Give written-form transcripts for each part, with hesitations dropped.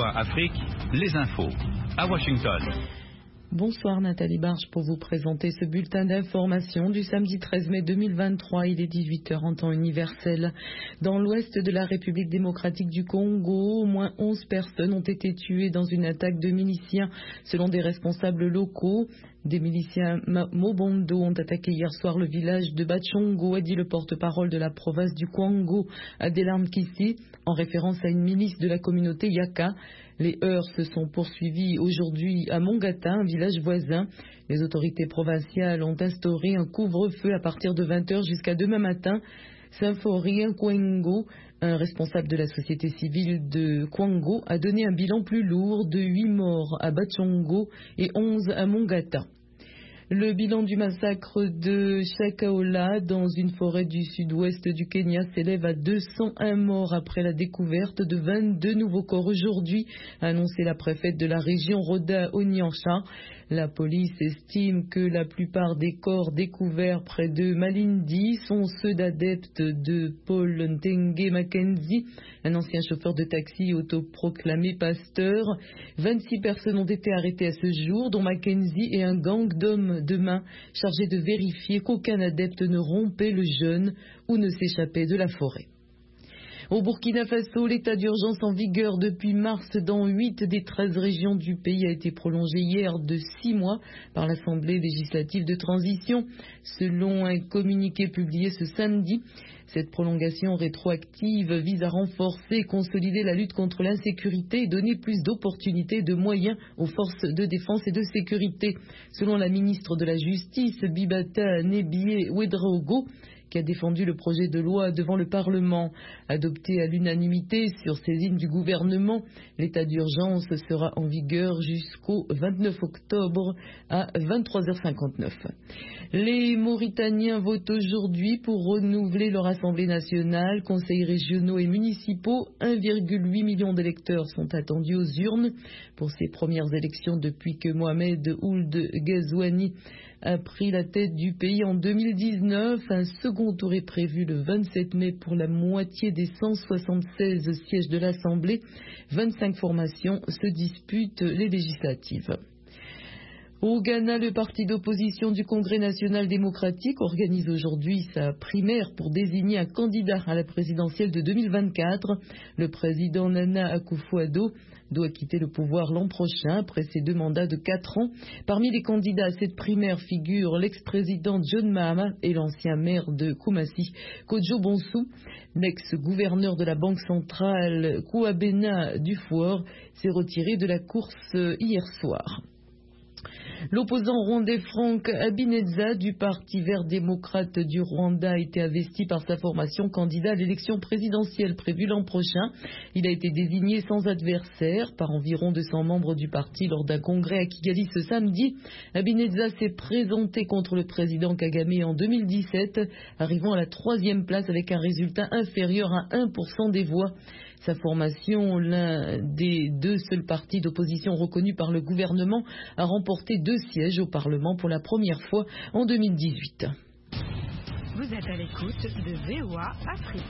VOA Afrique, les infos, à Washington. Bonsoir Nathalie Barge pour vous présenter ce bulletin d'information du samedi 13 mai 2023. Il est 18h en temps universel. Dans l'ouest de la République démocratique du Congo, au moins 11 personnes ont été tuées dans une attaque de miliciens selon des responsables locaux. Des miliciens Mobondo ont attaqué hier soir le village de Bachongo, a dit le porte-parole de la province du Kwango, Adelarm Kissi, en référence à une milice de la communauté Yaka. Les heurts se sont poursuivis aujourd'hui à Mongata, un village voisin. Les autorités provinciales ont instauré un couvre-feu à partir de 20h jusqu'à demain matin. Symphorien Kwango, un responsable de la société civile de Kwango, a donné un bilan plus lourd de 8 morts à Bachongo et 11 à Mongata. Le bilan du massacre de Shakahola dans une forêt du sud-ouest du Kenya s'élève à 201 morts après la découverte de 22 nouveaux corps aujourd'hui, a annoncé la préfète de la région Rhoda Onyansha. La police estime que la plupart des corps découverts près de Malindi sont ceux d'adeptes de Paul Ntenge Mackenzie, un ancien chauffeur de taxi autoproclamé pasteur. 26 personnes ont été arrêtées à ce jour, dont Mackenzie et un gang d'hommes de main chargé de vérifier qu'aucun adepte ne rompait le jeûne ou ne s'échappait de la forêt. Au Burkina Faso, l'état d'urgence en vigueur depuis mars dans 8 des 13 régions du pays a été prolongé hier de 6 mois par l'Assemblée législative de transition, selon un communiqué publié ce samedi. Cette prolongation rétroactive vise à renforcer et consolider la lutte contre l'insécurité et donner plus d'opportunités et de moyens aux forces de défense et de sécurité. Selon la ministre de la Justice, Bibata Nebie Ouedraogo, qui a défendu le projet de loi devant le Parlement. Adopté à l'unanimité sur saisine du gouvernement, l'état d'urgence sera en vigueur jusqu'au 29 octobre à 23h59. Les Mauritaniens votent aujourd'hui pour renouveler leur Assemblée nationale, conseils régionaux et municipaux. 1,8 million d'électeurs sont attendus aux urnes pour ces premières élections depuis que Mohamed Ould Ghazouani a pris la tête du pays en 2019. Un second tour est prévu le 27 mai pour la moitié des 176 sièges de l'Assemblée. 25 formations se disputent les législatives. Au Ghana, le parti d'opposition du Congrès national démocratique organise aujourd'hui sa primaire pour désigner un candidat à la présidentielle de 2024. Le président Nana Akufo-Addo doit quitter le pouvoir l'an prochain après ses 2 mandats de 4 ans. Parmi les candidats à cette primaire figurent l'ex-président John Mahama et l'ancien maire de Koumassi, Kojo Bonsou. L'ex-gouverneur de la Banque centrale, Kouabena Dufour, s'est retiré de la course hier soir. L'opposant rwandais Frank Habineza du Parti vert démocrate du Rwanda a été investi par sa formation candidat à l'élection présidentielle prévue l'an prochain. Il a été désigné sans adversaire par environ 200 membres du parti lors d'un congrès à Kigali ce samedi. Habineza s'est présenté contre le président Kagame en 2017, arrivant à la 3e place avec un résultat inférieur à 1% des voix. Sa formation, l'un des 2 seuls partis d'opposition reconnus par le gouvernement, a remporté 2 sièges au Parlement pour la première fois en 2018. Vous êtes à l'écoute de VOA Afrique.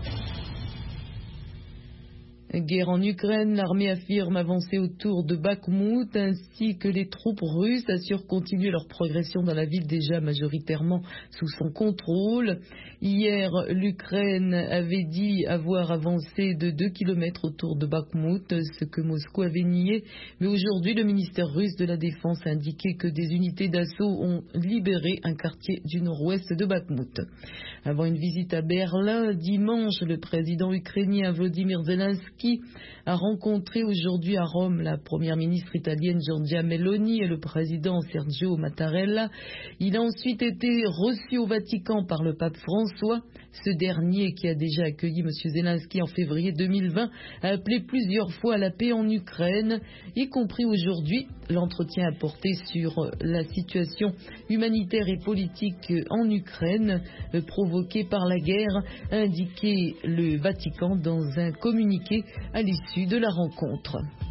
Guerre en Ukraine, l'armée affirme avancer autour de Bakhmout ainsi que les troupes russes assurent continuer leur progression dans la ville déjà majoritairement sous son contrôle. Hier, l'Ukraine avait dit avoir avancé de 2 km autour de Bakhmout, ce que Moscou avait nié. Mais aujourd'hui, le ministère russe de la Défense a indiqué que des unités d'assaut ont libéré un quartier du nord-ouest de Bakhmout. Avant une visite à Berlin, dimanche, le président ukrainien Volodymyr Zelensky a rencontré aujourd'hui à Rome la première ministre italienne Giorgia Meloni et le président Sergio Mattarella. Il a ensuite été reçu au Vatican par le pape François. Ce dernier, qui a déjà accueilli M. Zelensky en février 2020, a appelé plusieurs fois à la paix en Ukraine, y compris aujourd'hui. L'entretien a porté sur la situation humanitaire et politique en Ukraine provoquée par la guerre, a indiqué le Vatican dans un communiqué à l'issue de la rencontre.